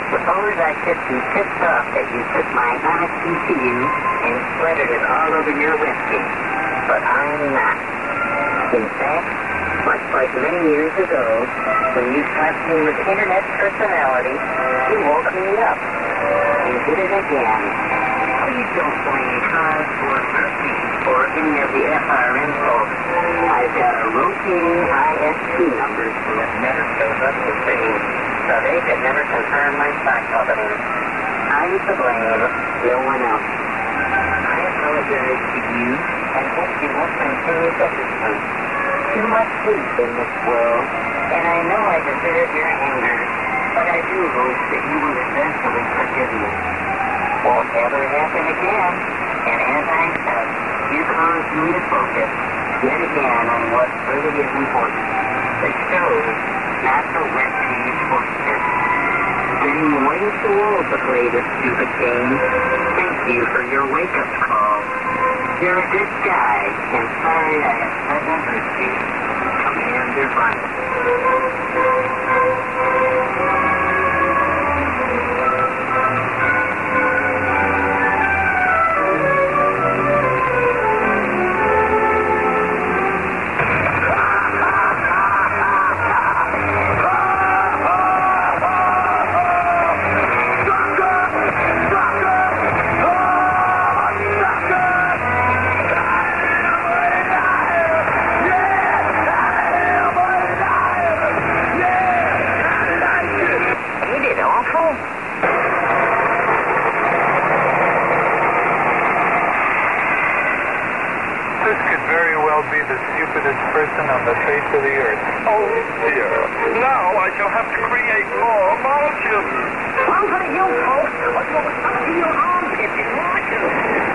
Suppose I should be pissed off that you took my honest ECU and splattered it all over your whiskey. But I'm not. In fact, much like many years ago, when you slapped me with internet personality, you woke me up. You did it again. Please don't blame Cause or Murphy or any of the FRN folks. I've got a rotating ISP number that never shows up to see, so they could never confirm my stock opening. I'm to blame, no one else. I apologize to you and hope you won't continue to listen. Too much hate in this world, and I know I deserve your anger, but I do hope that you will eventually forgive me. Won't ever happen again, and as I said, you caused me to focus yet again on what really is important. The show, not the wet cheese oyster. Getting way too old to play this stupid game. Thank you for your wake-up call. You're a good guy, and sorry I have hurt you. Commander Bryant. Be the stupidest person on the face of the earth. Oh dear. Now I shall have to create more molecules. One for you folks.